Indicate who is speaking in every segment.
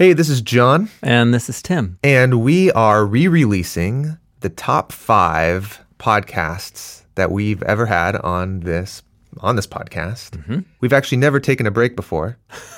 Speaker 1: Hey, this is John.
Speaker 2: And this is Tim.
Speaker 1: And we are re-releasing the top 5 podcasts that we've ever had on this podcast. Mm-hmm. We've actually never taken a break before.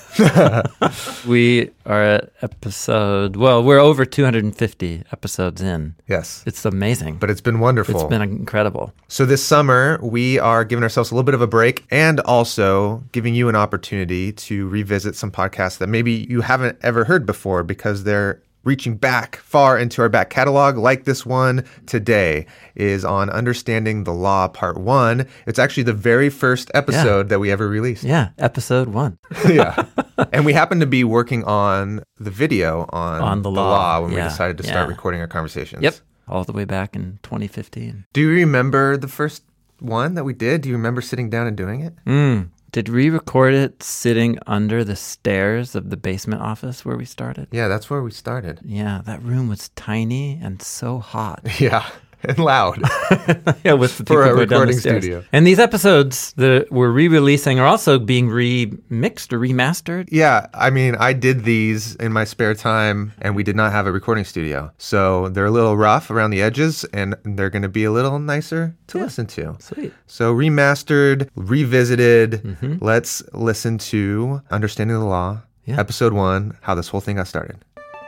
Speaker 2: We are at we're over 250 episodes in.
Speaker 1: Yes.
Speaker 2: It's amazing.
Speaker 1: But it's been wonderful.
Speaker 2: It's been incredible.
Speaker 1: So this summer, we are giving ourselves a little bit of a break and also giving you an opportunity to revisit some podcasts that maybe you haven't ever heard before because they're reaching back far into our back catalog, like this one today is on Understanding the Law Part 1. It's actually the very first episode that we ever released.
Speaker 2: Yeah, episode 1.
Speaker 1: Yeah. And we happened to be working on the video on the law when we decided to start recording our conversations.
Speaker 2: Yep. All the way back in 2015.
Speaker 1: Do you remember the first one that we did? Do you remember sitting down and doing it?
Speaker 2: Did we record it sitting under the stairs of the basement office where we started?
Speaker 1: Yeah, that's where we started.
Speaker 2: Yeah, that room was tiny and so hot.
Speaker 1: Yeah, and loud.
Speaker 2: Yeah, with the
Speaker 1: for a
Speaker 2: recording
Speaker 1: recording studio.
Speaker 2: And these episodes that we're re-releasing are also being remixed or remastered.
Speaker 1: Yeah, I mean, I did these in my spare time, and we did not have a recording studio. So they're a little rough around the edges, and they're going to be a little nicer to listen to.
Speaker 2: Sweet.
Speaker 1: So remastered, revisited. Let's listen to Understanding the Law, Episode 1, how this whole thing got started.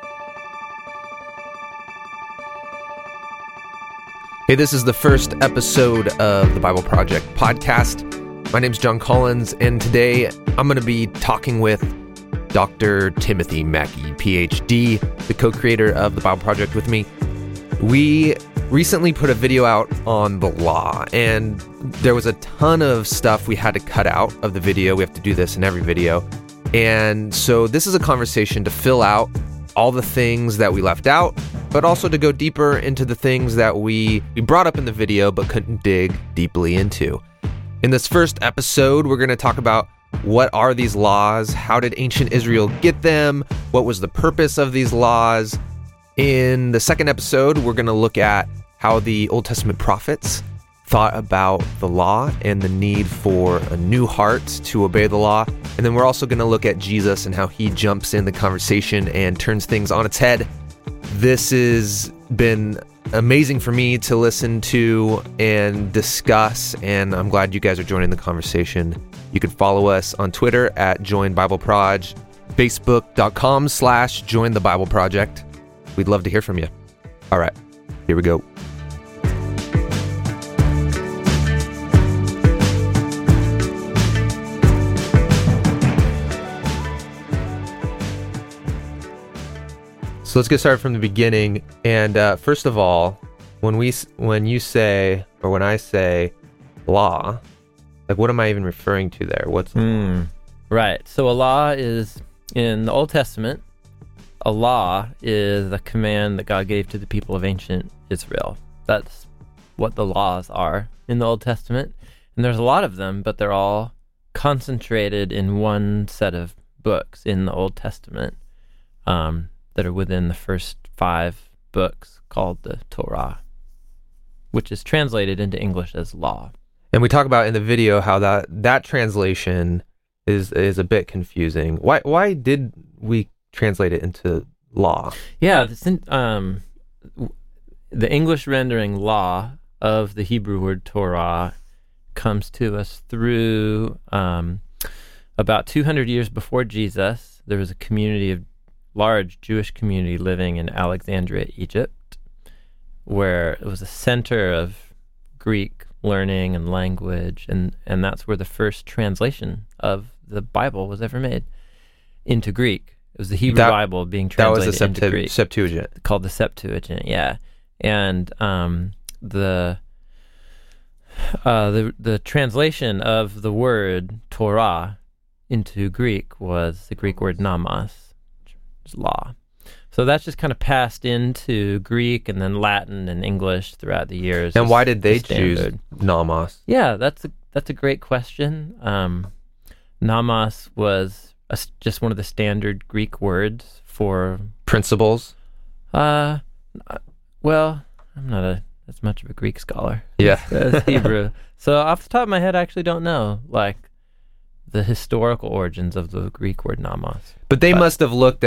Speaker 1: Hey, this is the first episode of the Bible Project podcast. My name's John Collins, and today I'm going to be talking with Dr. Timothy Mackey, PhD, the co-creator of the Bible Project with me. We recently put a video out on the law, and there was a ton of stuff we had to cut out of the video. We have to do this in every video. And so this is a conversation to fill out all the things that we left out, but also to go deeper into the things that we brought up in the video but couldn't dig deeply into. In this first episode, we're going to talk about what are these laws? How did ancient Israel get them? What was the purpose of these laws? In the second episode, we're going to look at how the Old Testament prophets thought about the law and the need for a new heart to obey the law. And then we're also going to look at Jesus and how he jumps in the conversation and turns things on its head. This has been amazing for me to listen to and discuss, and I'm glad you guys are joining the conversation. You can follow us on Twitter at JoinBibleProj, Facebook.com/JoinTheBibleProject. We'd love to hear from you. All right, here we go. So let's get started from the beginning. And first of all, when I say law, like what am I even referring to there? What's
Speaker 2: Right. So a law is, in the Old Testament, a law is a command that God gave to the people of ancient Israel. That's what the laws are in the Old Testament. And there's a lot of them, but they're all concentrated in one set of books in the Old Testament that are within the first 5 books called the Torah, which is translated into English as law.
Speaker 1: And we talk about in the video how that translation is a bit confusing. Why did we translate it into law?
Speaker 2: Yeah, the English rendering law of the Hebrew word Torah comes to us through about 200 years before Jesus. There was a large Jewish community living in Alexandria, Egypt, where it was a center of Greek learning and language, and that's where the first translation of the Bible was ever made into Greek. It was the Hebrew Bible being translated into Greek.
Speaker 1: Septuagint.
Speaker 2: Called the Septuagint, yeah. And the translation of the word Torah into Greek was the Greek word nomos, law. So that's just kind of passed into Greek and then Latin and English throughout the years.
Speaker 1: And why did they choose nomos?
Speaker 2: Yeah, that's a great question. Nomos was just one of the standard Greek words for
Speaker 1: principles.
Speaker 2: Well, I'm not as much of a Greek scholar
Speaker 1: as
Speaker 2: Hebrew. So off the top of my head, I actually don't know the historical origins of the Greek word nomos.
Speaker 1: But they must have looked at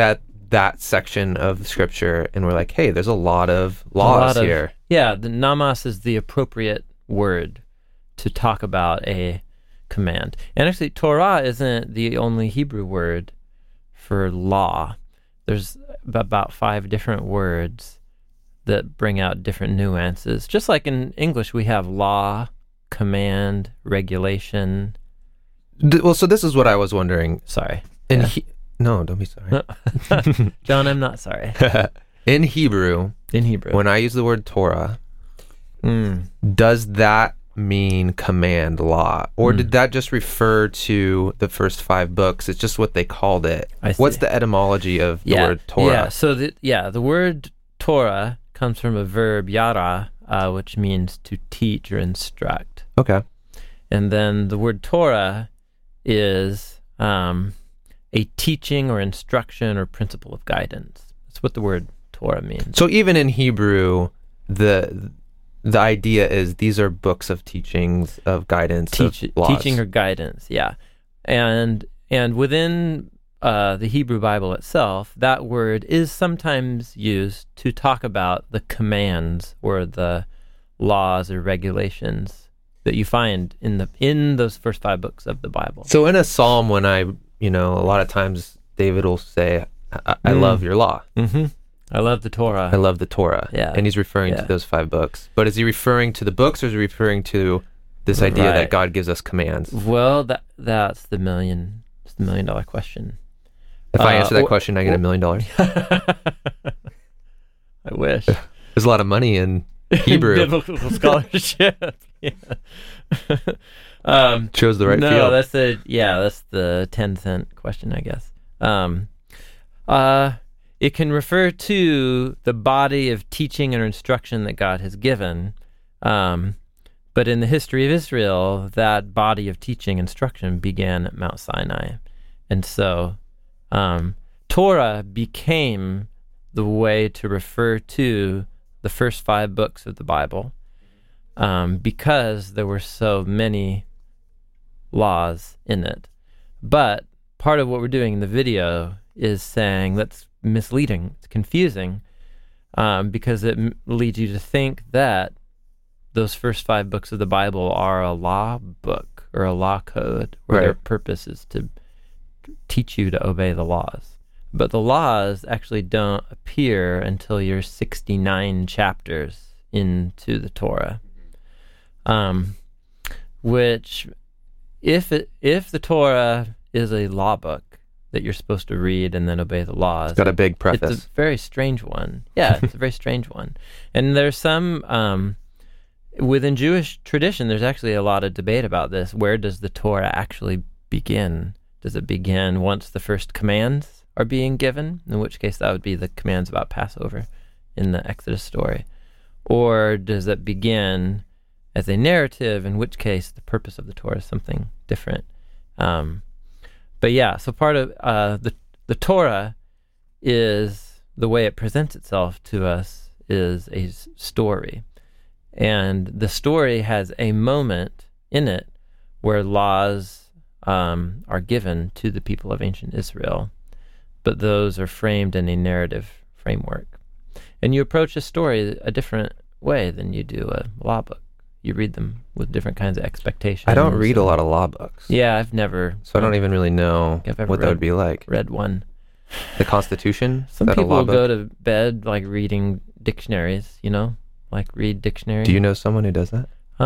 Speaker 1: that section of scripture and we're like, hey, there's a lot of laws here.
Speaker 2: Yeah, the namas is the appropriate word to talk about a command. And actually, Torah isn't the only Hebrew word for law. There's about 5 different words that bring out different nuances. Just like in English, we have law, command, regulation.
Speaker 1: Well, so this is what I was wondering.
Speaker 2: Sorry.
Speaker 1: No, don't be sorry.
Speaker 2: John, I'm not sorry.
Speaker 1: In Hebrew, when I use the word Torah, does that mean command, law? Or did that just refer to the first 5 books? It's just what they called it. What's the etymology of the word Torah?
Speaker 2: Yeah, so the word Torah comes from a verb, yara, which means to teach or instruct.
Speaker 1: Okay.
Speaker 2: And then the word Torah is a teaching or instruction or principle of guidance. That's what the word Torah means.
Speaker 1: So even in Hebrew, the idea is these are books of teachings, of guidance, of laws.
Speaker 2: Teaching or guidance, yeah. And within the Hebrew Bible itself, that word is sometimes used to talk about the commands or the laws or regulations that you find in those first 5 books of the Bible.
Speaker 1: So in a psalm, when a lot of times David will say, I love your law.
Speaker 2: Mm-hmm. I love the Torah.
Speaker 1: I love the Torah.
Speaker 2: Yeah.
Speaker 1: And he's referring to those 5 books. But is he referring to the books or is he referring to this idea that God gives us commands?
Speaker 2: Well, that's the $1 million question.
Speaker 1: If I answer that question, I get $1 million.
Speaker 2: I wish.
Speaker 1: There's a lot of money in Hebrew.
Speaker 2: Biblical scholarship. Yeah.
Speaker 1: Chose the right field.
Speaker 2: No, that's the 10-cent question, I guess. It can refer to the body of teaching or instruction that God has given. But in the history of Israel, that body of teaching instruction began at Mount Sinai. And so Torah became the way to refer to the first 5 books of the Bible because there were so many laws in it. But part of what we're doing in the video is saying that's misleading, it's confusing, because it leads you to think that those first 5 books of the Bible are a law book or a law code where their purpose is to teach you to obey the laws. But the laws actually don't appear until you're 69 chapters into the Torah. Which, if the Torah is a law book that you're supposed to read and then obey the laws,
Speaker 1: it's got a big preface.
Speaker 2: It's a very strange one. Yeah, it's a very strange one. And there's some within Jewish tradition, there's actually a lot of debate about this. Where does the Torah actually begin? Does it begin once the first commands are being given, in which case that would be the commands about Passover in the Exodus story? Or does it begin as a narrative, in which case the purpose of the Torah is something different? But yeah, so part of the Torah is, the way it presents itself to us is a story. And the story has a moment in it where laws are given to the people of ancient Israel, but those are framed in a narrative framework. And you approach a story a different way than you do a law book. You read them with different kinds of expectations.
Speaker 1: I don't read a lot of law books.
Speaker 2: Yeah, I've never.
Speaker 1: So I don't even really know what that would be like.
Speaker 2: Read one.
Speaker 1: The Constitution?
Speaker 2: Some people go to bed like reading dictionaries, like read dictionaries.
Speaker 1: Do you know someone who does that?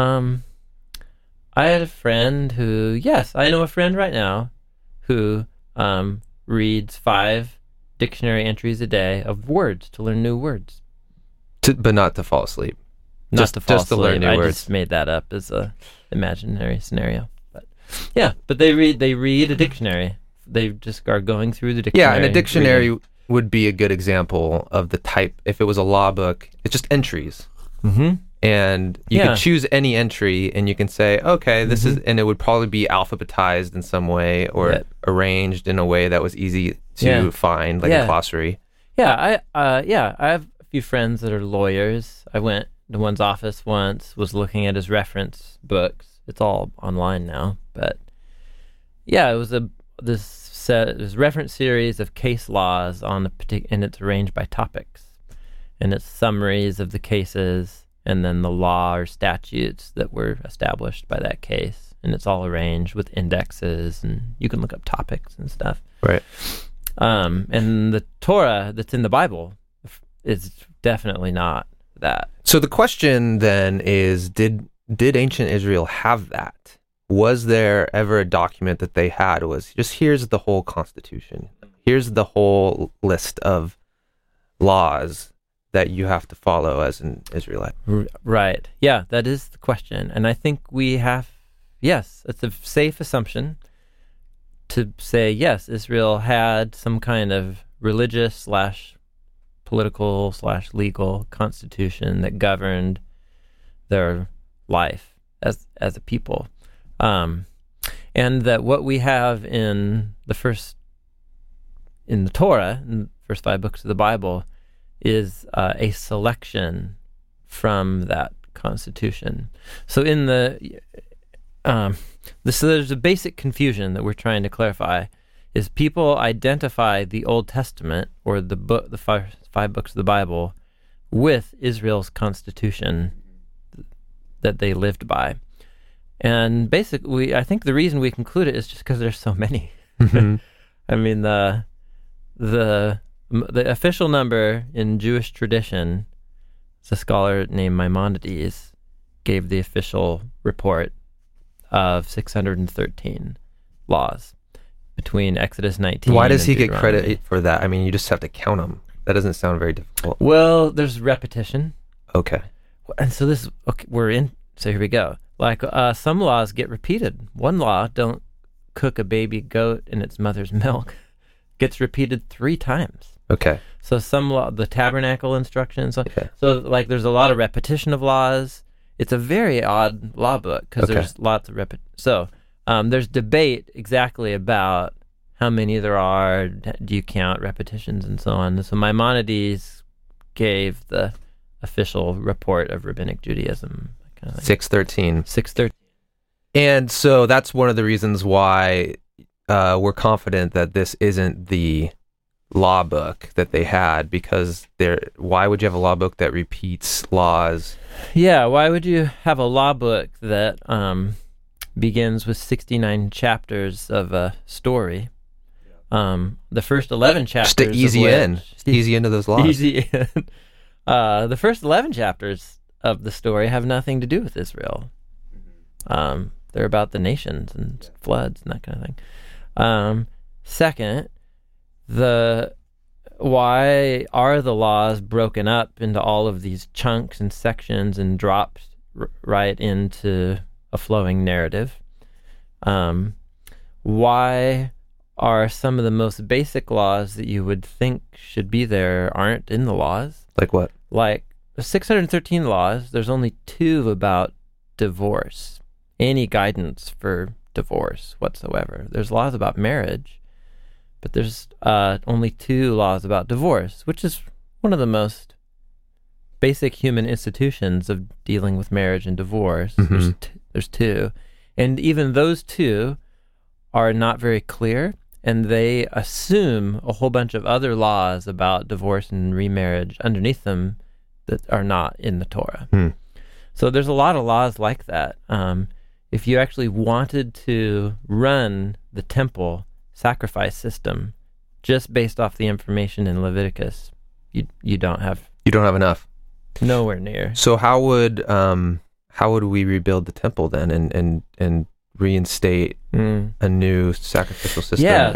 Speaker 2: I had a friend who, I know a friend right now who reads 5 dictionary entries a day of words to learn new words.
Speaker 1: But not to fall asleep.
Speaker 2: Just to learn new words. I just made that up as a imaginary scenario. But but they read a dictionary. They just are going through the dictionary.
Speaker 1: Yeah, and a dictionary would be a good example of the type. If it was a law book, it's just entries.
Speaker 2: Mm-hmm.
Speaker 1: And you could choose any entry and you can say, okay, this is, and it would probably be alphabetized in some way or arranged in a way that was easy to find, like a glossary.
Speaker 2: Yeah, I have a few friends that are lawyers. I went to one's office once, was looking at his reference books. It's all online now, but it was this there's reference series of case laws on and it's arranged by topics, and it's summaries of the cases, and then the law or statutes that were established by that case, and it's all arranged with indexes, and you can look up topics and stuff.
Speaker 1: Right.
Speaker 2: And the Torah that's in the Bible is definitely not that.
Speaker 1: So the question then is, did ancient Israel have that? Was there ever a document that they had was just, here's the whole Constitution, here's the whole list of laws that you have to follow as an Israelite?
Speaker 2: Right. Yeah, that is the question. And I think yes, it's a safe assumption to say, yes, Israel had some kind of religious / political / legal constitution that governed their life as a people. And that what we have in the Torah, in the first 5 books of the Bible, is a selection from that constitution. So so there's a basic confusion that we're trying to clarify, is people identify the Old Testament or the 5 books of the Bible with Israel's constitution that they lived by. And basically, I think the reason we conclude it is just because there's so many.
Speaker 1: Mm-hmm.
Speaker 2: I mean, the official number in Jewish tradition, it's a scholar named Maimonides, gave the official report of 613 laws between Exodus 19.
Speaker 1: Why does he get
Speaker 2: Deuteronomy.
Speaker 1: credit for that? I mean, you just have to count them. That doesn't sound very difficult.
Speaker 2: Well, there's repetition.
Speaker 1: Okay.
Speaker 2: And so so here we go. Like some laws get repeated. One law, don't cook a baby goat in its mother's milk, gets repeated 3 times.
Speaker 1: Okay.
Speaker 2: So some law, the tabernacle instructions.
Speaker 1: Okay.
Speaker 2: So like there's a lot of repetition of laws. It's a very odd law book because there's lots of So there's debate exactly about how many there are. Do you count repetitions and so on? So Maimonides gave the official report of rabbinic Judaism.
Speaker 1: 613.
Speaker 2: 613.
Speaker 1: And so that's one of the reasons why we're confident that this isn't the law book that they had, because why would you have a law book that repeats laws?
Speaker 2: Yeah, why would you have a law book that begins with 69 chapters of a story? The first 11 chapters.
Speaker 1: Just to easy into those laws.
Speaker 2: Easy in. The first 11 chapters of the story have nothing to do with Israel. They're about the nations and floods and that kind of thing. Second, why are the laws broken up into all of these chunks and sections and dropped right into a flowing narrative? Why are some of the most basic laws that you would think should be there aren't in the laws?
Speaker 1: Like what?
Speaker 2: Like the 613 laws, there's only 2 about divorce, any guidance for divorce whatsoever. There's laws about marriage, but there's only 2 laws about divorce, which is one of the most basic human institutions of dealing with marriage and divorce.
Speaker 1: Mm-hmm.
Speaker 2: There's 2. And even those 2 are not very clear, and they assume a whole bunch of other laws about divorce and remarriage underneath them that are not in the Torah. So there's a lot of laws like that. If you actually wanted to run the temple sacrifice system just based off the information in Leviticus, you don't have
Speaker 1: enough.
Speaker 2: Nowhere near.
Speaker 1: So how would we rebuild the temple then and reinstate a new sacrificial system?
Speaker 2: Yeah.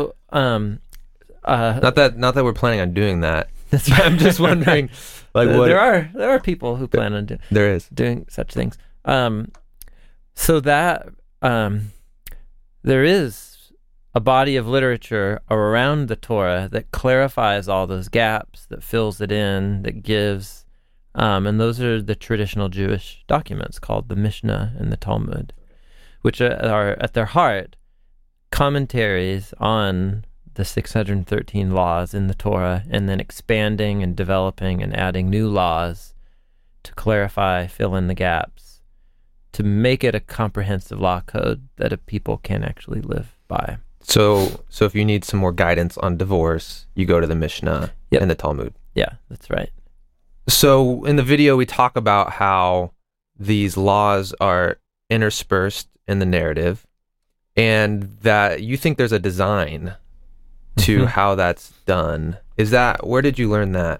Speaker 1: Not that we're planning on doing that. That's why I'm just wondering. Like what?
Speaker 2: There are people who plan on doing such things. So that there is a body of literature around the Torah that clarifies all those gaps, that fills it in, that gives, and those are the traditional Jewish documents called the Mishnah and the Talmud, which are at their heart commentaries on the 613 laws in the Torah, and then expanding and developing and adding new laws to clarify, fill in the gaps, to make it a comprehensive law code that a people can actually live by.
Speaker 1: So if you need some more guidance on divorce, you go to the Mishnah and the Talmud.
Speaker 2: Yeah, that's right.
Speaker 1: So in the video, we talk about how these laws are interspersed in the narrative, and that you think there's a design to how that's done. Where did you learn that?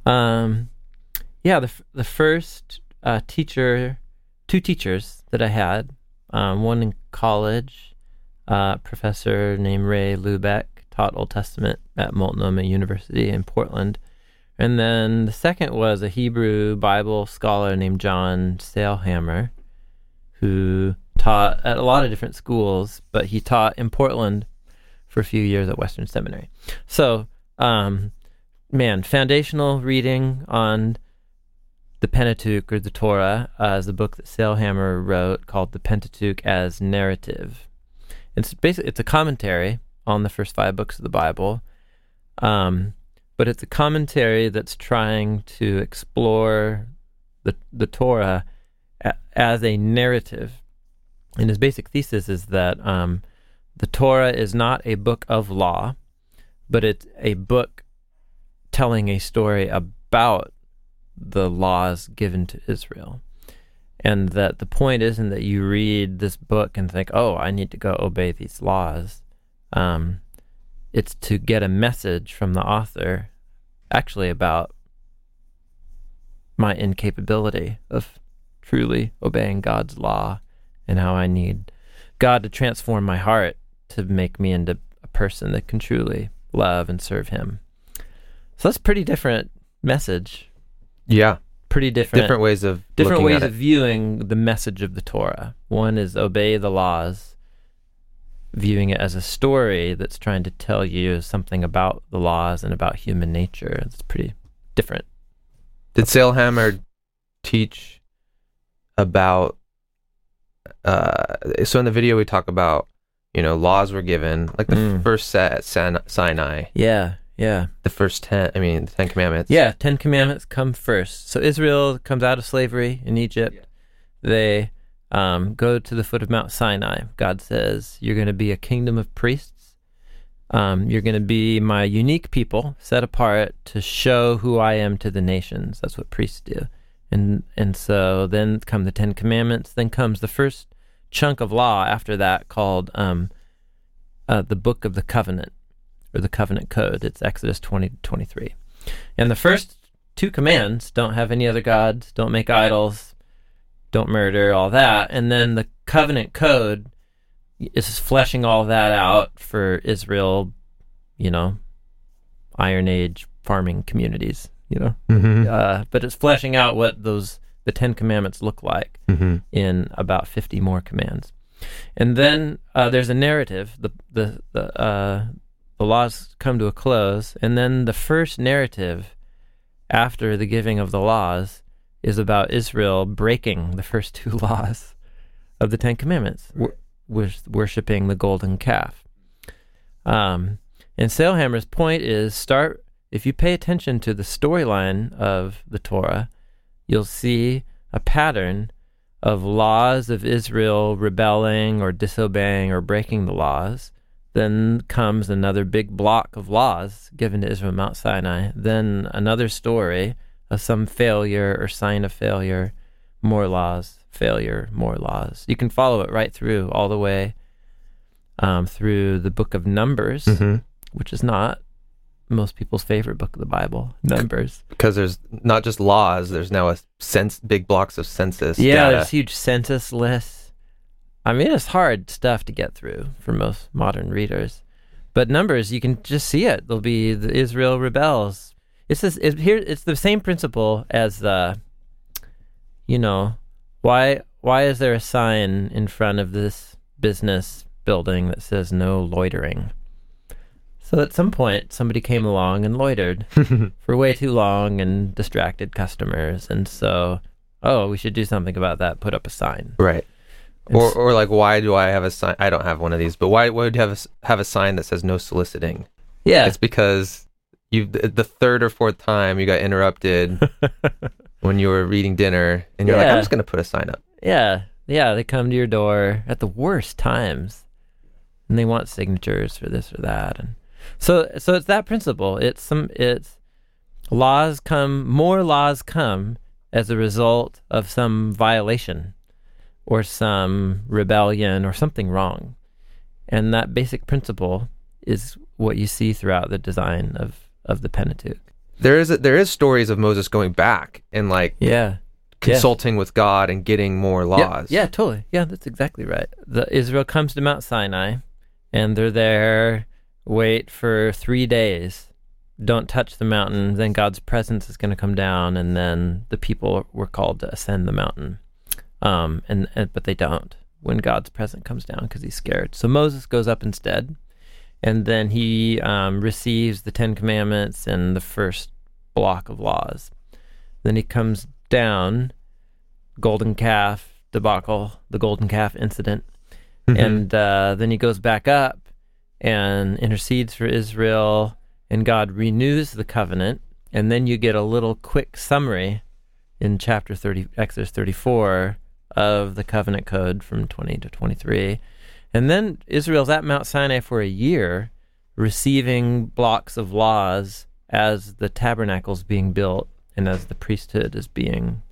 Speaker 2: The first two teachers that I had, one in college, professor named Ray Lubeck, taught Old Testament at Multnomah University in Portland. And then the second was a Hebrew Bible scholar named John Sailhammer, who taught at a lot of different schools, but he taught in Portland for a few years at Western Seminary. So, foundational reading on the Pentateuch, or the Torah, is a book that Sailhammer wrote called The Pentateuch as Narrative. It's a commentary on the first 5 books of the Bible, but it's a commentary that's trying to explore the Torah as a narrative. And his basic thesis is that the Torah is not a book of law, but it's a book telling a story about the laws given to Israel. And that the point isn't that you read this book and think, oh, I need to go obey these laws. It's to get a message from the author actually about my incapability of truly obeying God's law, and how I need God to transform my heart to make me into a person that can truly love and serve him. So that's a pretty different message.
Speaker 1: Yeah.
Speaker 2: Pretty different
Speaker 1: ways of
Speaker 2: viewing the message of the Torah. One is obey the laws, viewing it as a story that's trying to tell you something about the laws and about human nature. It's pretty different.
Speaker 1: Did Sailhammer teach about, so in the video we talk about, laws were given, like the first set at Sinai.
Speaker 2: Yeah.
Speaker 1: The first 10 Commandments.
Speaker 2: Yeah, 10 Commandments come first. So Israel comes out of slavery in Egypt. Yeah. They go to the foot of Mount Sinai. God says, you're going to be a kingdom of priests. You're going to be my unique people, set apart to show who I am to the nations. That's what priests do. And so then come the 10 Commandments. Then comes the first chunk of law after that called the Book of the Covenant, or the Covenant Code. It's Exodus 20-23. And the first 2 commands, don't have any other gods, don't make idols, don't murder, all that. And then the Covenant Code is fleshing all that out for Israel, Iron Age farming communities, but it's fleshing out what the 10 Commandments look like in about 50 more commands. And then there's a narrative. The laws come to a close, and then the first narrative after the giving of the laws is about Israel breaking the first 2 laws of the 10 Commandments, worshiping the golden calf. And Sailhammer's point is, if you pay attention to the storyline of the Torah, you'll see a pattern of laws of Israel rebelling or disobeying or breaking the laws. Then comes another big block of laws given to Israel at Mount Sinai. Then another story of some failure or sign of failure, more laws, failure, more laws. You can follow it right through, all the way through the book of Numbers, which is not most people's favorite book of the Bible, Numbers.
Speaker 1: Because there's not just laws, there's now big blocks of census
Speaker 2: data.
Speaker 1: There's
Speaker 2: huge census lists. It's hard stuff to get through for most modern readers. But Numbers, you can just see it. There'll be the Israel rebels. It's the same principle as why is there a sign in front of this business building that says no loitering? So at some point, somebody came along and loitered for way too long and distracted customers. And so, we should do something about that, put up a sign.
Speaker 1: Right. Or like, why do I have a sign? I don't have one of these, but why would you have a sign that says no soliciting?
Speaker 2: Yeah.
Speaker 1: It's because the 3rd or 4th time you got interrupted when you were eating dinner, and you're like, I'm just going to put a sign up.
Speaker 2: Yeah. They come to your door at the worst times. and they want signatures for this or that, and so it's that principle. It's more laws come as a result of some violation or some rebellion or something wrong. And that basic principle is what you see throughout the design of the Pentateuch.
Speaker 1: There is stories of Moses going back and consulting with God and getting more laws.
Speaker 2: Yeah, totally. Yeah, that's exactly right. Israel comes to Mount Sinai, and they're there, wait for 3 days, don't touch the mountain, then God's presence is going to come down, and then the people were called to ascend the mountain. But they don't when God's presence comes down because he's scared. So Moses goes up instead, and then he receives the 10 Commandments and the first block of laws. Then he comes down, golden calf debacle, the golden calf incident, and then he goes back up and intercedes for Israel, and God renews the covenant. And then you get a little quick summary in chapter 30, Exodus 34, of the covenant code from 20 to 23. And then Israel's at Mount Sinai for a year, receiving blocks of laws as the tabernacle's being built and as the priesthood is being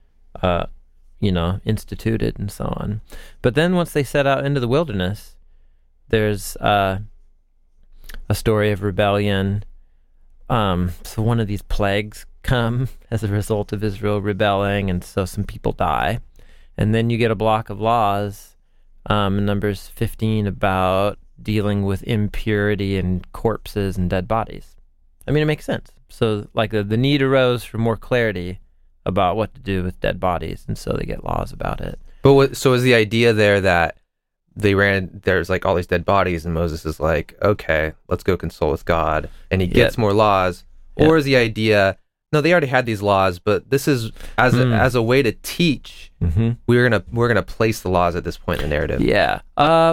Speaker 2: instituted and so on. But then once they set out into the wilderness, there's a story of rebellion. So one of these plagues come as a result of Israel rebelling, and so some people die. And then you get a block of laws in Numbers 15 about dealing with impurity and corpses and dead bodies. I mean, it makes sense. So the need arose for more clarity about what to do with dead bodies, and so they get laws about it.
Speaker 1: But so is the idea there that there's all these dead bodies, and Moses is like, okay, let's go consult with God, and he gets more laws? Or is the idea, no, they already had these laws, but this is as a way to teach. We're gonna place the laws at this point in the narrative.
Speaker 2: Yeah.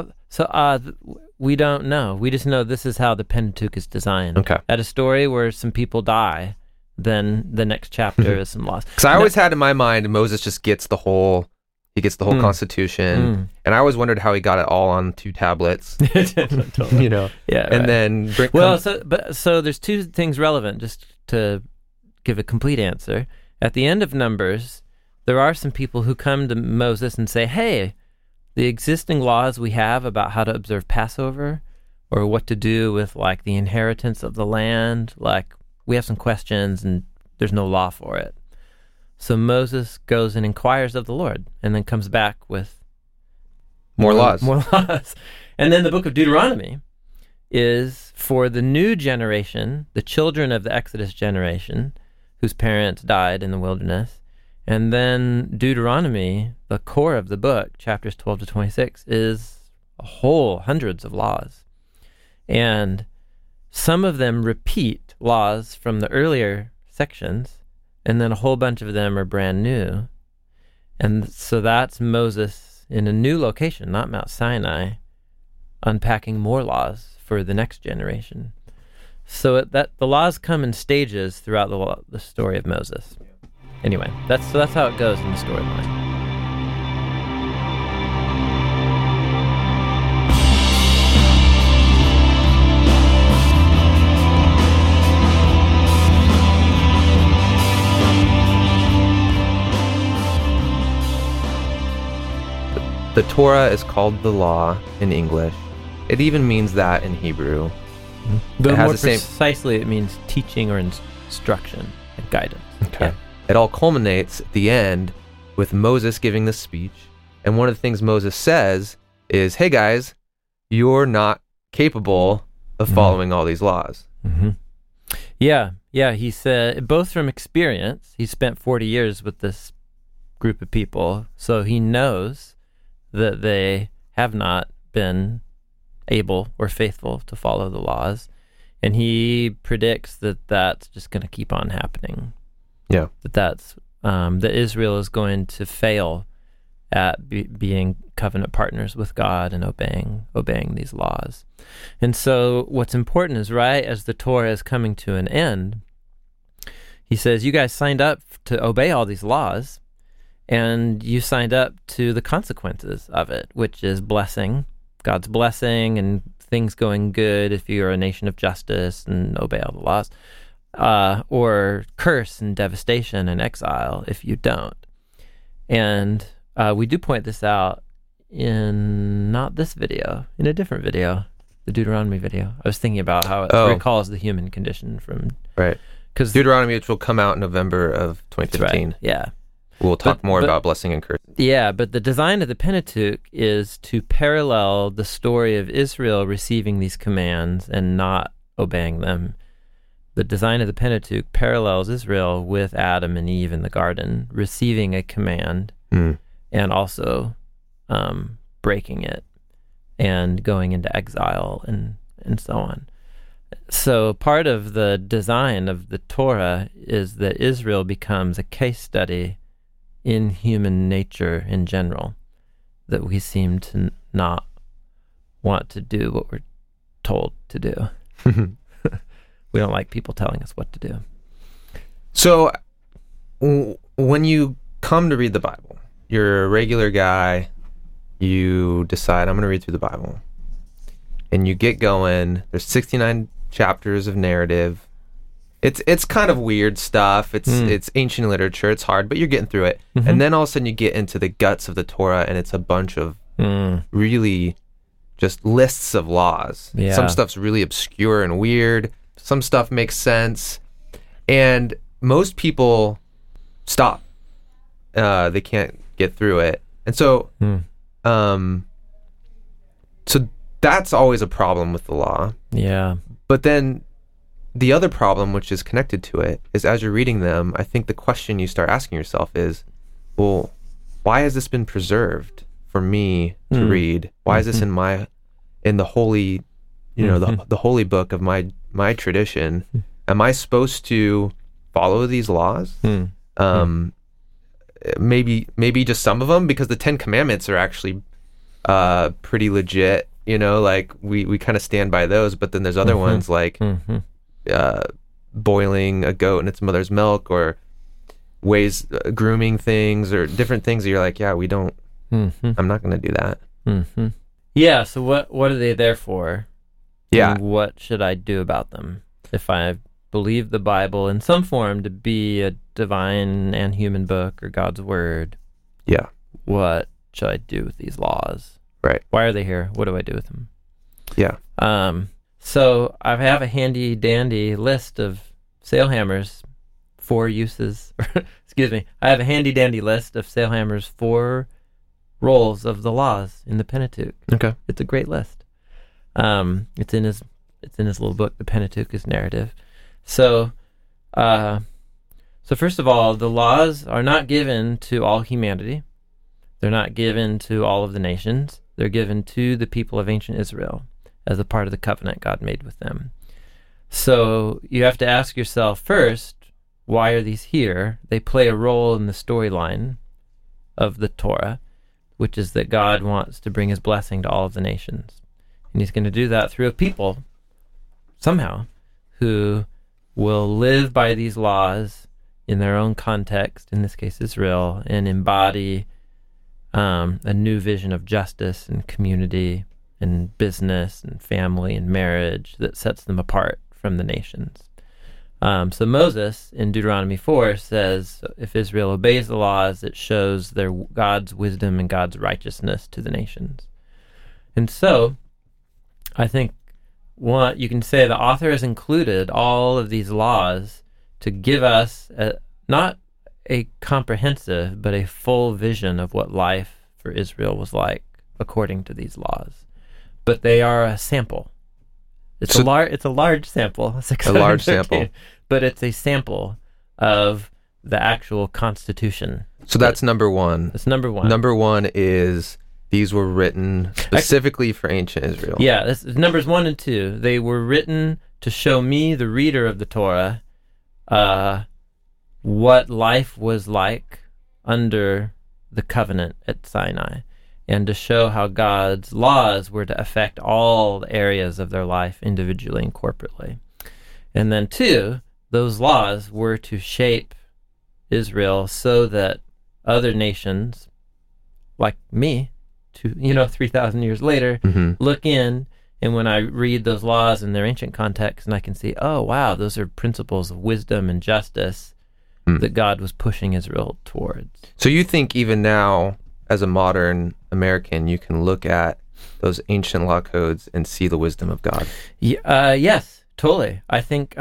Speaker 2: We don't know. We just know this is how the Pentateuch is designed.
Speaker 1: Okay.
Speaker 2: At a story where some people die, then the next chapter is some laws.
Speaker 1: Because I always had in my mind Moses just gets the whole Constitution, and I always wondered how he got it all on 2 tablets.
Speaker 2: Totally. Yeah.
Speaker 1: And then
Speaker 2: so there's 2 things relevant, just to give a complete answer. At the end of Numbers, there are some people who come to Moses and say, hey, the existing laws we have about how to observe Passover or what to do with the inheritance of the land, we have some questions and there's no law for it. So Moses goes and inquires of the Lord and then comes back with
Speaker 1: more laws.
Speaker 2: And then the book of Deuteronomy is for the new generation, the children of the Exodus generation, whose parents died in the wilderness. And then Deuteronomy, the core of the book, chapters 12 to 26, is hundreds of laws. And some of them repeat laws from the earlier sections, and then a whole bunch of them are brand new. And so that's Moses in a new location, not Mount Sinai, unpacking more laws for the next generation. So that the laws come in stages throughout the story of Moses. Anyway, that's how it goes in the storyline.
Speaker 1: The Torah is called the law in English. It even means that in Hebrew.
Speaker 2: But more precisely, it means teaching or instruction and guidance.
Speaker 1: Okay.
Speaker 2: Yeah.
Speaker 1: It all culminates at the end with Moses giving the speech. And one of the things Moses says is, hey guys, you're not capable of following all these laws.
Speaker 2: Mm-hmm. Yeah. He said, both from experience, he spent 40 years with this group of people, so he knows that they have not been able or faithful to follow the laws. And he predicts that that's just going to keep on happening.
Speaker 1: Yeah.
Speaker 2: That Israel is going to fail at being covenant partners with God and obeying these laws. And so what's important is, right as the Torah is coming to an end, he says, you guys signed up to obey all these laws, and you signed up to the consequences of it, which is blessing God's blessing and things going good if you're a nation of justice and obey all the laws, or curse and devastation and exile if you don't. And we do point this out in not this video, in a different video, the Deuteronomy video. I was thinking about how it recalls the human condition from...
Speaker 1: Right. Because Deuteronomy, which will come out in November of 2015.
Speaker 2: Right. Yeah.
Speaker 1: We'll talk more about blessing and curse.
Speaker 2: Yeah, but the design of the Pentateuch is to parallel the story of Israel receiving these commands and not obeying them. The design of the Pentateuch parallels Israel with Adam and Eve in the garden, receiving a command and also breaking it and going into exile and so on. So part of the design of the Torah is that Israel becomes a case study in human nature in general, that we seem to not want to do what we're told to do. We don't like people telling us what to do.
Speaker 1: So when you come to read the Bible, you're a regular guy, you decide, I'm going to read through the Bible, and you get going. There's 69 chapters of narrative. It's kind of weird stuff. It's ancient literature. It's hard, but you're getting through it. Mm-hmm. And then all of a sudden you get into the guts of the Torah, and it's a bunch of really just lists of laws.
Speaker 2: Yeah.
Speaker 1: Some stuff's really obscure and weird. Some stuff makes sense. And most people stop. They can't get through it. And so so that's always a problem with the law.
Speaker 2: Yeah.
Speaker 1: But then the other problem, which is connected to it, is as you're reading them, I think the question you start asking yourself is, well, why has this been preserved for me to read? Why is this in the holy, the holy book of my tradition? Am I supposed to follow these laws? Maybe just some of them, because the 10 Commandments are actually pretty legit. Like we kind of stand by those, but then there's other ones like boiling a goat in its mother's milk, or ways grooming things, or different things that you're like, yeah, we don't. I'm not going to do that.
Speaker 2: Yeah. So what are they there for?
Speaker 1: Yeah.
Speaker 2: And what should I do about them if I believe the Bible in some form to be a divine and human book or God's word?
Speaker 1: Yeah.
Speaker 2: What should I do with these laws?
Speaker 1: Right.
Speaker 2: Why are they here? What do I do with them?
Speaker 1: Yeah.
Speaker 2: So I have a handy dandy list of Sailhammer's 4 uses. Excuse me. I have a handy dandy list of Sailhammer's 4 roles of the laws in the Pentateuch.
Speaker 1: Okay.
Speaker 2: It's a great list. It's in his little book, The Pentateuch is Narrative. So first of all, the laws are not given to all humanity. They're not given to all of the nations. They're given to the people of ancient Israel as a part of the covenant God made with them. So you have to ask yourself first, why are these here? They play a role in the storyline of the Torah, which is that God wants to bring his blessing to all of the nations. And he's going to do that through a people, somehow, who will live by these laws in their own context, in this case Israel, and embody a new vision of justice and community and business and family and marriage that sets them apart from the nations. So Moses in Deuteronomy 4 says, if Israel obeys the laws, it shows their God's wisdom and God's righteousness to the nations. And so I think you can say the author has included all of these laws to give us not a comprehensive, but a full vision of what life for Israel was like according to these laws. But they are a sample. It's a large sample.
Speaker 1: A large sample.
Speaker 2: But it's a sample of the actual Constitution.
Speaker 1: So that's number one.
Speaker 2: That's number one.
Speaker 1: Number one is these were written specifically for ancient Israel.
Speaker 2: Yeah, this is numbers 1 and 2. They were written to show me, the reader of the Torah, what life was like under the covenant at Sinai, and to show how God's laws were to affect all areas of their life individually and corporately. And then 2, those laws were to shape Israel so that other nations, like me, 3,000 years later,
Speaker 1: Mm-hmm.
Speaker 2: look in, and when I read those laws in their ancient context, and I can see, oh, wow, those are principles of wisdom and justice that God was pushing Israel towards.
Speaker 1: So you think even now, as a modern American, you can look at those ancient law codes and see the wisdom of God?
Speaker 2: Yes, totally. I think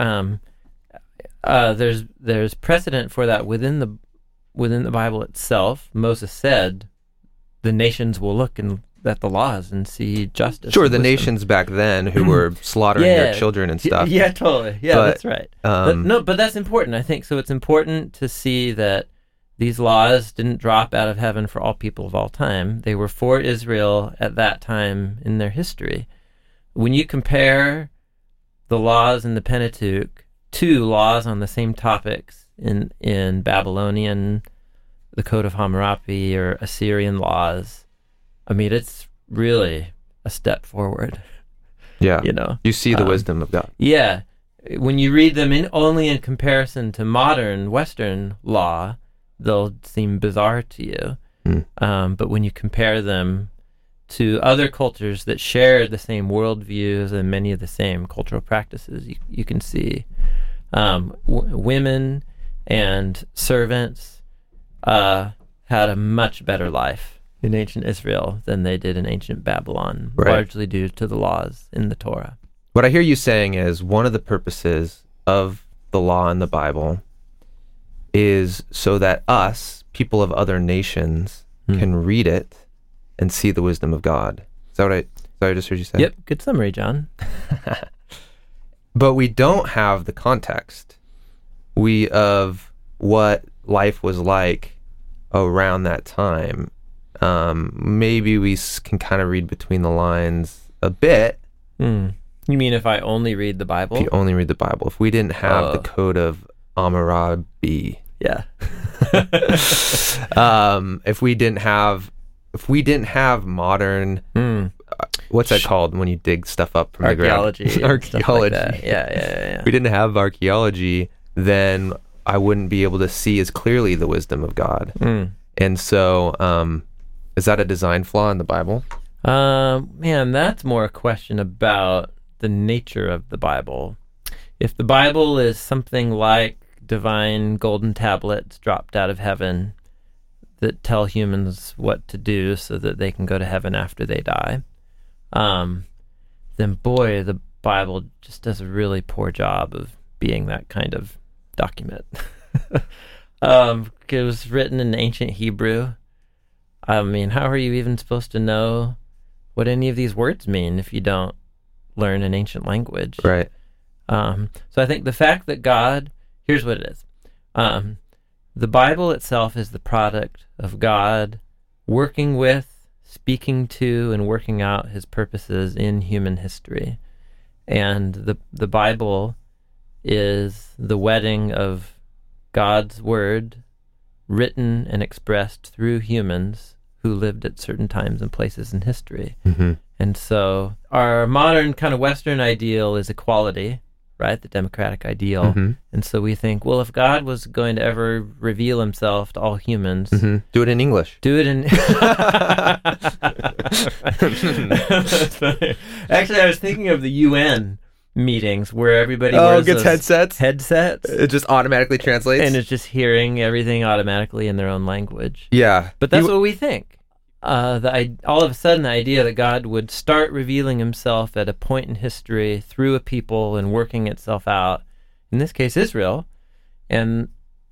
Speaker 2: there's precedent for that within the Bible itself. Moses said, "The nations will look at the laws and see justice."
Speaker 1: Sure,
Speaker 2: and
Speaker 1: the
Speaker 2: wisdom.
Speaker 1: nations back then who were slaughtering their children and stuff.
Speaker 2: Yeah, totally. Yeah,
Speaker 1: But,
Speaker 2: that's right. But that's important, I think. So it's important to see that these laws didn't drop out of heaven for all people of all time. They were for Israel at that time in their history. When you compare the laws in the Pentateuch to laws on the same topics in Babylonian, the Code of Hammurabi, or Assyrian laws, I mean, it's really a step forward.
Speaker 1: Yeah. You see the wisdom of God.
Speaker 2: Yeah. When you read them only in comparison to modern Western law, they'll seem bizarre to you. But when you compare them to other cultures that share the same worldviews and many of the same cultural practices, you can see women and servants had a much better life in ancient Israel than they did in ancient Babylon,
Speaker 1: Right.
Speaker 2: largely due to the laws in the Torah.
Speaker 1: What I hear you saying is one of the purposes of the law in the Bible is so that us, people of other nations, can read it and see the wisdom of God. Is that what I just heard you say?
Speaker 2: Yep, good summary, John.
Speaker 1: But we don't have the context of what life was like around that time. Maybe we can kind of read between the lines a bit.
Speaker 2: You mean if I only read the Bible?
Speaker 1: If you only read the Bible. If we didn't have the Code of Hammurabi.
Speaker 2: Yeah.
Speaker 1: If we didn't have modern what's that called when you dig stuff up from
Speaker 2: Archaeology.
Speaker 1: the ground?
Speaker 2: And stuff like that. Yeah.
Speaker 1: If we didn't have archaeology, then I wouldn't be able to see as clearly the wisdom of God. And so, is that a design flaw in the Bible?
Speaker 2: Man, that's more a question about the nature of the Bible. If the Bible is something like divine golden tablets dropped out of heaven that tell humans what to do so that they can go to heaven after they die, then boy, the Bible just does a really poor job of being that kind of document. It was written in ancient Hebrew. I mean, how are you even supposed to know what any of these words mean if you don't learn an ancient language?
Speaker 1: Right.
Speaker 2: So I think the fact that God, here's what it is. The Bible itself is the product of God working with, speaking to, and working out his purposes in human history. And the Bible is the wedding of God's word written and expressed through humans who lived at certain times and places in history. And so our modern kind of Western ideal is equality, right? The democratic ideal. And so we think, well, if God was going to ever reveal himself to all humans,
Speaker 1: do it in English.
Speaker 2: do it in... Actually, I was thinking of the UN meetings where everybody wears
Speaker 1: gets
Speaker 2: those
Speaker 1: headsets. It just automatically translates.
Speaker 2: and it's just hearing everything automatically in their own language.
Speaker 1: Yeah.
Speaker 2: But that's what we think. All of a sudden, the idea that God would start revealing himself at a point in history through a people and working itself out, in this case Israel, and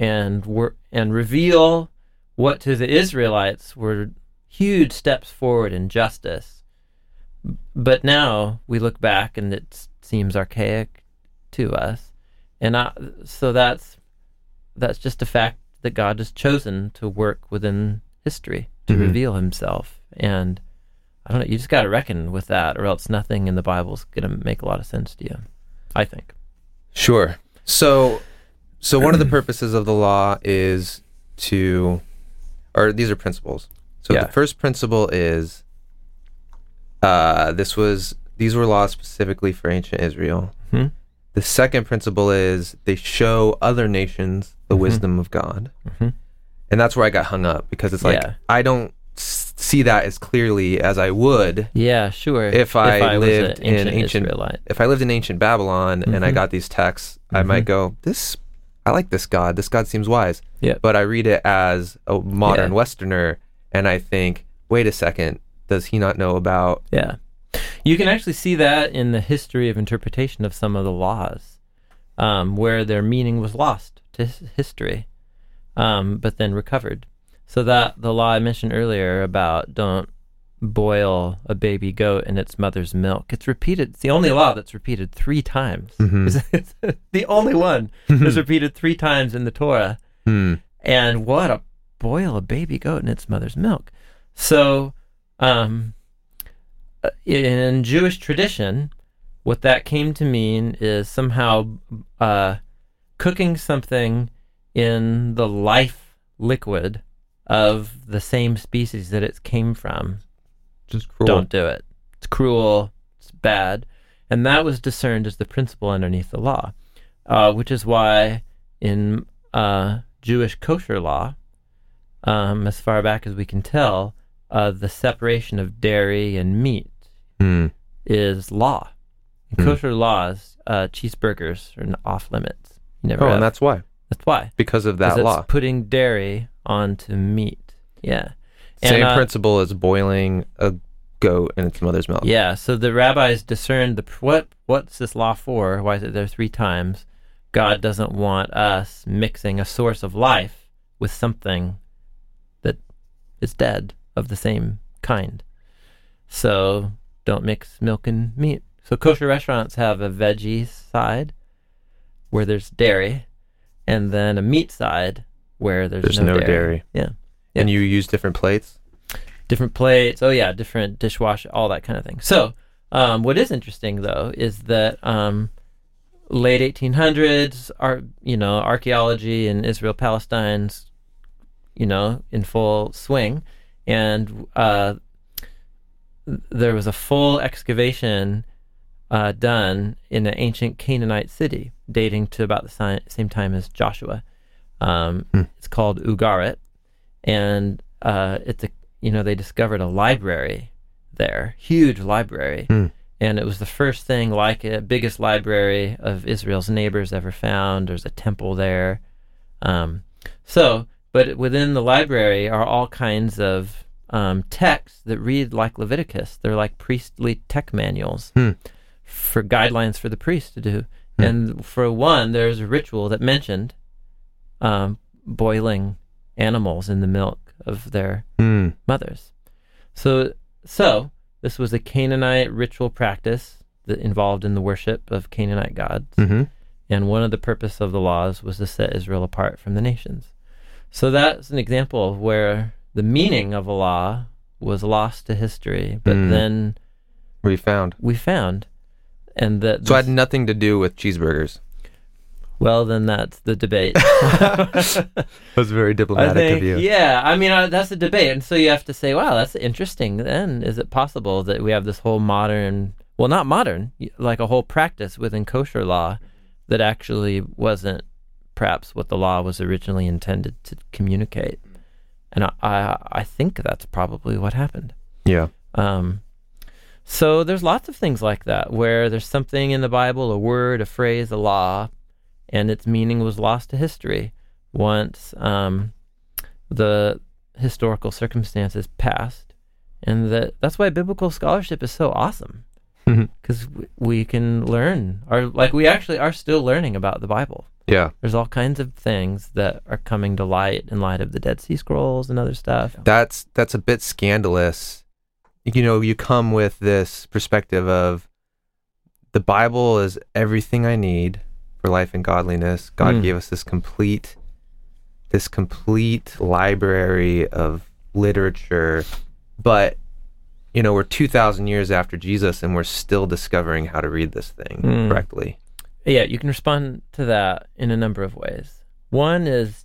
Speaker 2: reveal what to the Israelites were huge steps forward in justice. But now we look back and it seems archaic to us, and so that's just a fact that God has chosen to work within history to reveal himself. And I don't know, you just got to reckon with that, or else nothing in the Bible's going to make a lot of sense to you, I think.
Speaker 1: Sure. So one of the purposes of the law is these are principles. So the first principle is these were laws specifically for ancient Israel. The second principle is they show other nations the wisdom of God. And that's where I got hung up, because it's like, I don't see that as clearly as I would
Speaker 2: Yeah, sure.
Speaker 1: if I
Speaker 2: was
Speaker 1: lived
Speaker 2: an
Speaker 1: in ancient
Speaker 2: Israelite.
Speaker 1: if I lived in ancient Babylon and I
Speaker 2: Mhm.
Speaker 1: got these texts, I might go, I like this God. This God seems wise.
Speaker 2: Yep.
Speaker 1: But I read it as a modern
Speaker 2: Yeah.
Speaker 1: Westerner, and I think, wait a second, does he not know about?
Speaker 2: Yeah. You can actually see that in the history of interpretation of some of the laws, where their meaning was lost to history, but then recovered. So that the law I mentioned earlier about don't boil a baby goat in its mother's milk, it's repeated. It's the only law that's repeated 3 times.
Speaker 1: Mhm.
Speaker 2: It's the only one that's repeated 3 times in the Torah. And what a boil a baby goat in its mother's milk. So, in Jewish tradition, what that came to mean is somehow cooking something in the life liquid of the same species that it came from.
Speaker 1: Just cruel.
Speaker 2: Don't do it. It's cruel. It's bad. And that was discerned as the principle underneath the law, which is why in Jewish kosher law, as far back as we can tell, the separation of dairy and meat is law. In kosher laws, cheeseburgers are off limits. You never have.
Speaker 1: And that's why.
Speaker 2: That's why.
Speaker 1: Because of that
Speaker 2: 'Cause
Speaker 1: law.
Speaker 2: it's putting dairy onto meat. Yeah.
Speaker 1: Same principle as boiling a goat in its mother's milk.
Speaker 2: Yeah, so the rabbis discerned what's this law for? Why is it there 3 times? God doesn't want us mixing a source of life with something that is dead of the same kind. So don't mix milk and meat. So kosher restaurants have a veggie side where there's dairy, and then a meat side where there's no dairy. Yeah.
Speaker 1: And you use different plates?
Speaker 2: Different plates. Oh yeah, different dishwasher, all that kind of thing. So, what is interesting though is that late 1800s, archaeology in Israel, Palestine's, in full swing, and there was a full excavation done in an ancient Canaanite city, dating to about the same time as Joshua. It's called Ugarit, and they discovered a library there, huge library, and it was the first thing like it, biggest library of Israel's neighbors ever found. There's a temple there. But within the library are all kinds of texts that read like Leviticus. They're like priestly tech manuals for guidelines for the priest to do. And for one, there's a ritual that mentioned boiling animals in the milk of their mothers. So this was a Canaanite ritual practice that involved in the worship of Canaanite gods. And one of the purpose of the laws was to set Israel apart from the nations. So that's an example of where the meaning of a law was lost to history, but then we found. And that
Speaker 1: so it had nothing to do with cheeseburgers.
Speaker 2: Well, then that's the debate.
Speaker 1: That was very diplomatic of you.
Speaker 2: Yeah, I mean, that's a debate. And so you have to say, wow, that's interesting. Then is it possible that we have this whole modern, well, not modern, like a whole practice within kosher law that actually wasn't perhaps what the law was originally intended to communicate? And I think that's probably what happened.
Speaker 1: Yeah.
Speaker 2: So there's lots of things like that where there's something in the Bible, a word, a phrase, a law, and its meaning was lost to history once the historical circumstances passed. And that's why biblical scholarship is so awesome, because we can learn, we actually are still learning about the Bible.
Speaker 1: Yeah.
Speaker 2: There's all kinds of things that are coming to light in light of the Dead Sea Scrolls and other stuff.
Speaker 1: That's a bit scandalous. You come with this perspective of the Bible is everything I need for life and godliness. God gave us this complete library of literature, but we're 2,000 years after Jesus and we're still discovering how to read this thing correctly.
Speaker 2: Yeah, you can respond to that in a number of ways. One is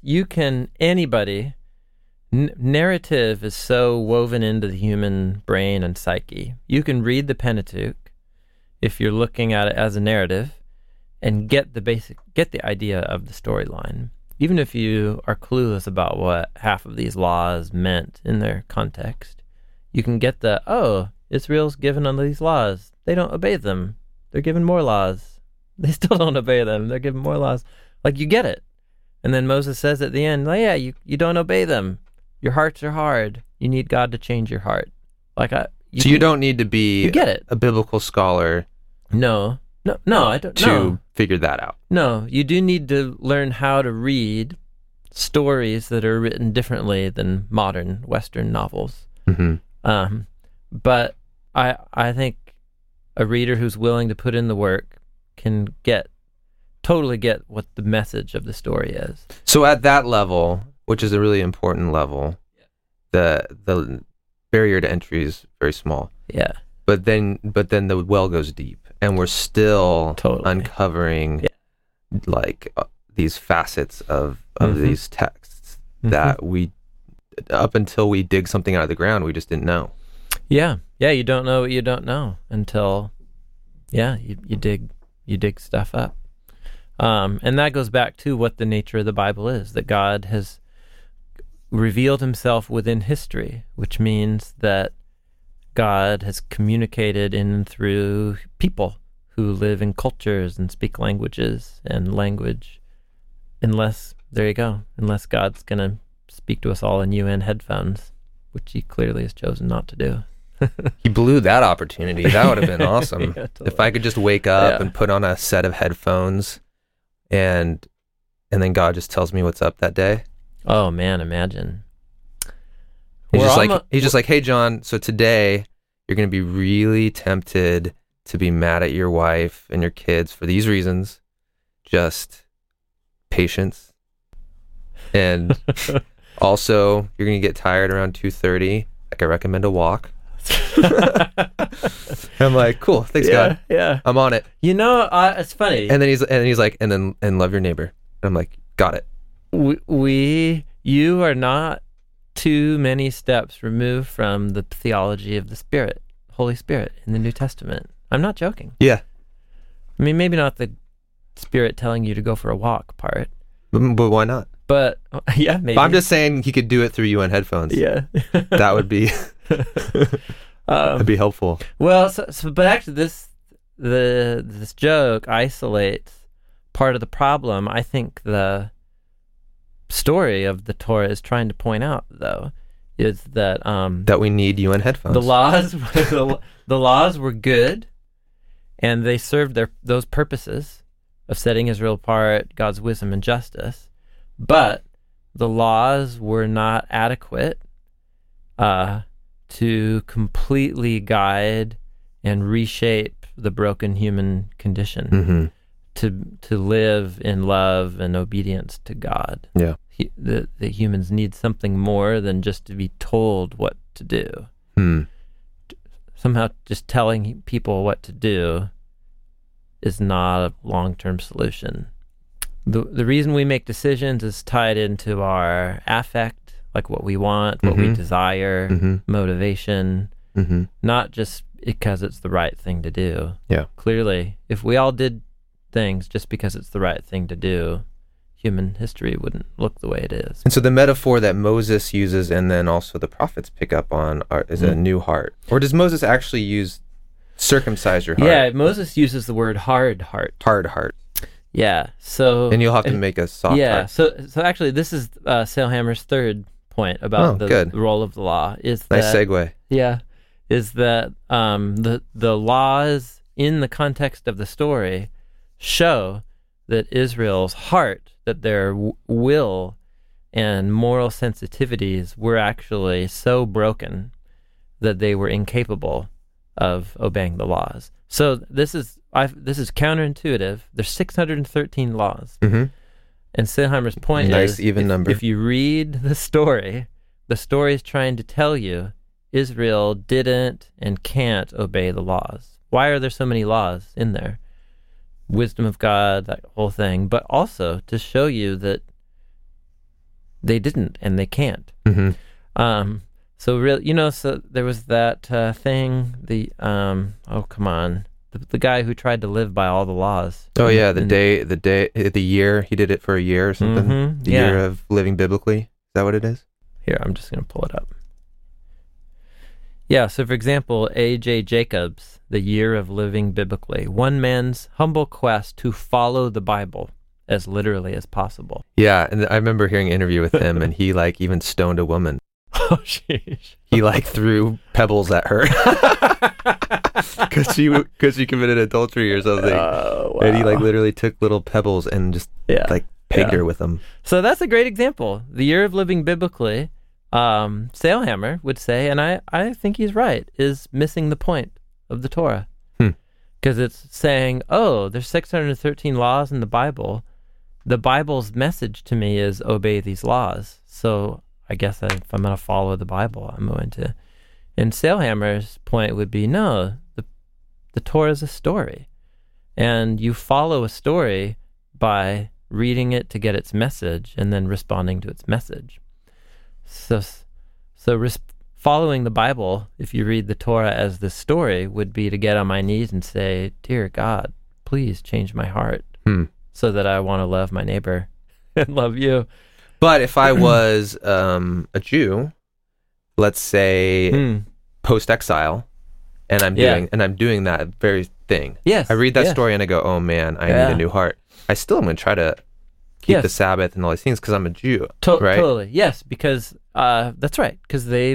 Speaker 2: narrative is so woven into the human brain and psyche. You can read the Pentateuch if you're looking at it as a narrative and get the idea of the storyline. even if you are clueless about what half of these laws meant in their context, you can get Israel's given on these laws. They don't obey them. They're given more laws. They still don't obey them. They're given more laws. Like, you get it. And then Moses says at the end, you don't obey them. Your hearts are hard. You need God to change your heart.
Speaker 1: You don't need to be
Speaker 2: you get it.
Speaker 1: a biblical scholar.
Speaker 2: No, I don't.
Speaker 1: To figure that out.
Speaker 2: No, you do need to learn how to read stories that are written differently than modern Western novels.
Speaker 1: Mm-hmm.
Speaker 2: But I think a reader who's willing to put in the work can totally get what the message of the story is.
Speaker 1: So at that level, which is a really important level, the barrier to entry is very small.
Speaker 2: Yeah.
Speaker 1: But then the well goes deep, and we're still uncovering these facets of these texts that we, up until we dig something out of the ground, we just didn't know.
Speaker 2: Yeah. You don't know what you don't know until, you dig stuff up. And that goes back to what the nature of the Bible is, that God has revealed himself within history, which means that God has communicated in and through people who live in cultures and speak languages and language, unless God's going to speak to us all in UN headphones, which he clearly has chosen not to do.
Speaker 1: He blew that opportunity. That would have been awesome.
Speaker 2: Yeah, totally.
Speaker 1: If I could just wake up and put on a set of headphones and then God just tells me what's up that day.
Speaker 2: Oh man, imagine.
Speaker 1: He's just like, hey John, so today you're going to be really tempted to be mad at your wife and your kids for these reasons. Just patience. And also, you're going to get tired around 2:30. I recommend a walk. I'm like, cool, thanks God.
Speaker 2: Yeah.
Speaker 1: I'm on it.
Speaker 2: It's funny.
Speaker 1: And then he's like, and love your neighbor. And I'm like, got it.
Speaker 2: You are not too many steps removed from the theology of the Spirit, Holy Spirit in the New Testament. I'm not joking.
Speaker 1: Yeah.
Speaker 2: I mean, maybe not the Spirit telling you to go for a walk part.
Speaker 1: But why not?
Speaker 2: But yeah, maybe.
Speaker 1: But I'm just saying he could do it through UN headphones.
Speaker 2: Yeah.
Speaker 1: That would be that'd be helpful.
Speaker 2: Well, but actually this joke isolates part of the problem. I think the story of the Torah is trying to point out, though, is that
Speaker 1: that we need UN headphones.
Speaker 2: The laws were good, and they served those purposes of setting Israel apart, God's wisdom and justice. But the laws were not adequate to completely guide and reshape the broken human condition, to live in love and obedience to God.
Speaker 1: Yeah,
Speaker 2: the humans need something more than just to be told what to do. Somehow, just telling people what to do is not a long-term solution. The reason we make decisions is tied into our affect, like what we want, what we desire, motivation, not just because it's the right thing to do.
Speaker 1: Yeah.
Speaker 2: Clearly, if we all did things just because it's the right thing to do, human history wouldn't look the way it is.
Speaker 1: And so the metaphor that Moses uses and then also the prophets pick up on is a new heart. Or does Moses actually use circumcise your heart?
Speaker 2: Yeah, Moses uses the word hard heart.
Speaker 1: Hard heart.
Speaker 2: Yeah, so...
Speaker 1: And you'll have to make a soft heart.
Speaker 2: So actually, this is Sailhammer's third point about the role of the law. Nice
Speaker 1: segue.
Speaker 2: Yeah, is that the laws in the context of the story show that Israel's heart, that their will and moral sensitivities were actually so broken that they were incapable of obeying the laws. So this is counterintuitive. There's 613 laws. And Sailhammer's point is,
Speaker 1: nice even number.
Speaker 2: If you read the story is trying to tell you Israel didn't and can't obey the laws. Why are there so many laws in there? Wisdom of God, that whole thing, but also to show you that they didn't and they can't. So really, so there was that thing, oh come on, the guy who tried to live by all the laws.
Speaker 1: Oh yeah, the year he did it for a year or something.
Speaker 2: Mm-hmm,
Speaker 1: the year of living biblically. Is that what it is?
Speaker 2: Here, I'm just going to pull it up. Yeah, so for example, A.J. Jacobs, The Year of Living Biblically, one man's humble quest to follow the Bible as literally as possible.
Speaker 1: Yeah, and I remember hearing an interview with him, and he like even stoned a woman.
Speaker 2: Oh, sheesh.
Speaker 1: He like threw pebbles at her because she committed adultery or something.
Speaker 2: Oh, wow.
Speaker 1: And he like literally took little pebbles and just like pegged her with them.
Speaker 2: So that's a great example. The Year of Living Biblically, Sailhammer would say, and I think he's right, is missing the point of the Torah. Because it's saying, oh, there's 613 laws in the Bible. The Bible's message to me is obey these laws. So I guess if I'm going to follow the Bible, I'm going to. And Sailhammer's point would be, no, the Torah is a story. And you follow a story by reading it to get its message and then responding to its message. So following the Bible, if you read the Torah as the story, would be to get on my knees and say, dear God, please change my heart so that I want to love my neighbor and love you.
Speaker 1: But if I was a Jew, let's say post-exile, and I'm doing that very thing.
Speaker 2: Yes.
Speaker 1: I read that story and I go, oh man, I need a new heart. I still am going to try to keep the Sabbath and all these things because I'm a Jew, right?
Speaker 2: Totally, yes, because that's right, because they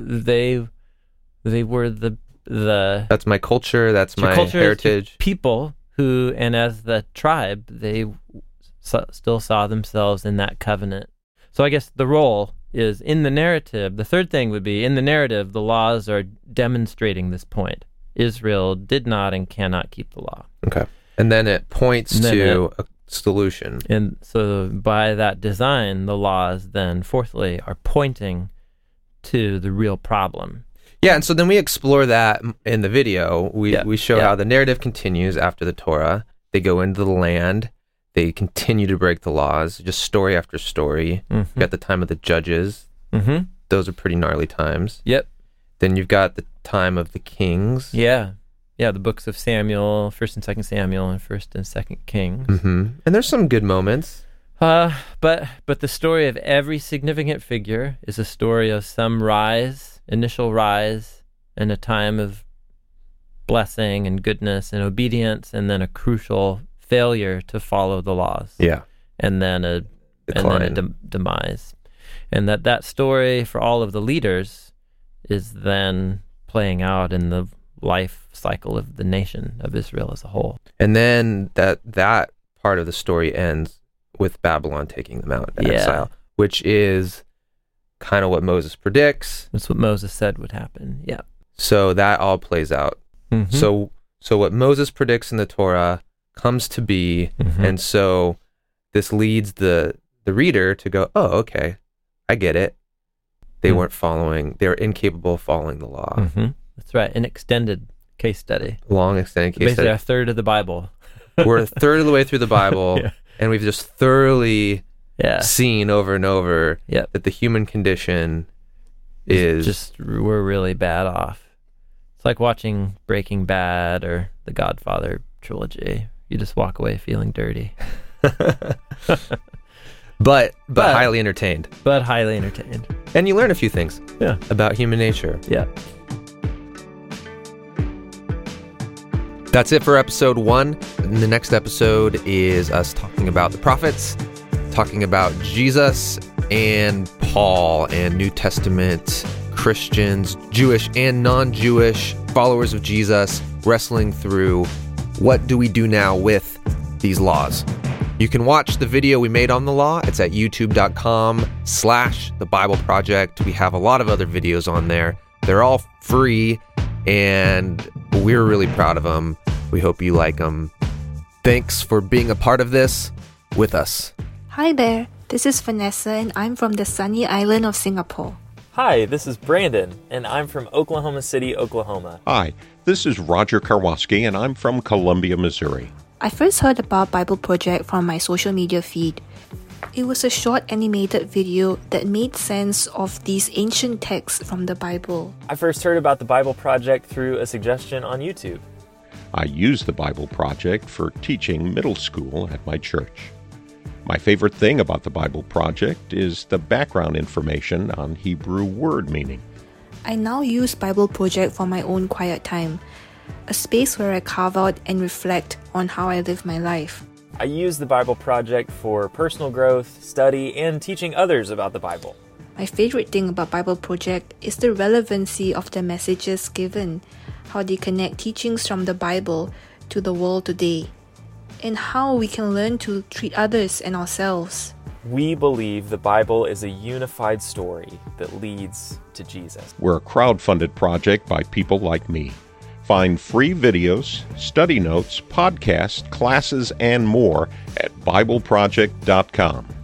Speaker 2: were the
Speaker 1: that's my culture, that's my heritage.
Speaker 2: People who, and as the tribe, they still saw themselves in that covenant. So I guess the role is in the narrative. The third thing would be in the narrative, the laws are demonstrating this point. Israel did not and cannot keep the law.
Speaker 1: Okay. And then it points to a solution.
Speaker 2: And so by that design, the laws then, fourthly, are pointing to the real problem.
Speaker 1: Yeah, and so then we explore that in the video. We show how the narrative continues after the Torah. They go into the land. They continue to break the laws, just story after story.
Speaker 2: Mm-hmm.
Speaker 1: At the time of the judges.
Speaker 2: Mm-hmm.
Speaker 1: Those are pretty gnarly times.
Speaker 2: Yep.
Speaker 1: Then you've got the time of the kings.
Speaker 2: Yeah. Yeah, the books of Samuel, 1st and 2nd Samuel, and 1st and 2nd Kings.
Speaker 1: Mm-hmm. And there's some good moments.
Speaker 2: But the story of every significant figure is a story of some initial rise, and a time of blessing and goodness and obedience, and then a crucial failure to follow the laws.
Speaker 1: Yeah.
Speaker 2: And then a demise. And that story for all of the leaders is then playing out in the life cycle of the nation of Israel as a whole.
Speaker 1: And then that part of the story ends with Babylon taking them out into exile, which is kind of what Moses predicts.
Speaker 2: That's what Moses said would happen. Yeah.
Speaker 1: So that all plays out.
Speaker 2: Mm-hmm.
Speaker 1: So what Moses predicts in the Torah comes to be, and so this leads the reader to go, oh, okay, I get it. They weren't following, they were incapable of following the law.
Speaker 2: Mm-hmm. That's right. An extended case study.
Speaker 1: Long extended case
Speaker 2: Basically
Speaker 1: study.
Speaker 2: a third of the Bible.
Speaker 1: We're a third of the way through the Bible, and we've just thoroughly seen over and over that the human condition is...
Speaker 2: we're really bad off. It's like watching Breaking Bad or The Godfather trilogy. You just walk away feeling dirty.
Speaker 1: But highly entertained.
Speaker 2: But highly entertained.
Speaker 1: And you learn a few things about human nature.
Speaker 2: Yeah.
Speaker 1: That's it for episode 1. The next episode is us talking about the prophets, talking about Jesus and Paul and New Testament Christians, Jewish and non-Jewish followers of Jesus, wrestling through what do we do now with these laws. You can watch the video we made on the law. It's at youtube.com/The Bible Project. We have a lot of other videos on there. They're all free, and we're really proud of them. We hope you like them. Thanks for being a part of this with us.
Speaker 3: Hi there, this is Vanessa, and I'm from the sunny island of Singapore.
Speaker 2: Hi, this is Brandon, and I'm from Oklahoma City, Oklahoma.
Speaker 4: Hi, this is Roger Karwoski, and I'm from Columbia, Missouri.
Speaker 3: I first heard about Bible Project from my social media feed. It was a short animated video that made sense of these ancient texts from the Bible.
Speaker 2: I first heard about the Bible Project through a suggestion on YouTube.
Speaker 4: I use the Bible Project for teaching middle school at my church. My favorite thing about the Bible Project is the background information on Hebrew word meaning.
Speaker 3: I now use Bible Project for my own quiet time, a space where I carve out and reflect on how I live my life.
Speaker 5: I use the Bible Project for personal growth, study, and teaching others about the Bible.
Speaker 3: My favorite thing about Bible Project is the relevancy of the messages given, how they connect teachings from the Bible to the world today, and how we can learn to treat others and ourselves.
Speaker 5: We believe the Bible is a unified story that leads to Jesus.
Speaker 4: We're a crowd-funded project by people like me. Find free videos, study notes, podcasts, classes, and more at BibleProject.com.